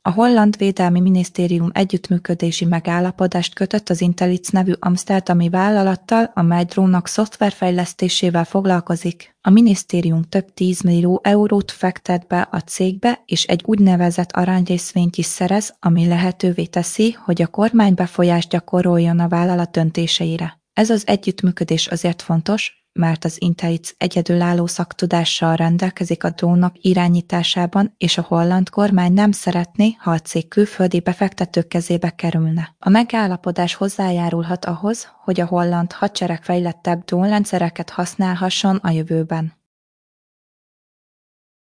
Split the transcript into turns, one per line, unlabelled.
A holland védelmi minisztérium együttműködési megállapodást kötött az Intellic nevű amszterdami vállalattal, amely drónok szoftverfejlesztésével foglalkozik. A minisztérium több 10 millió eurót fektet be a cégbe, és egy úgynevezett aranyrészvényt is szerez, ami lehetővé teszi, hogy a kormány befolyást gyakoroljon a vállalat döntéseire. Ez az együttműködés azért fontos, mert az Intellic egyedülálló szaktudással rendelkezik a drónok irányításában, és a holland kormány nem szeretné, ha a cég külföldi befektetők kezébe kerülne. A megállapodás hozzájárulhat ahhoz, hogy a holland hadsereg fejlettebb drónrendszereket használhasson a jövőben.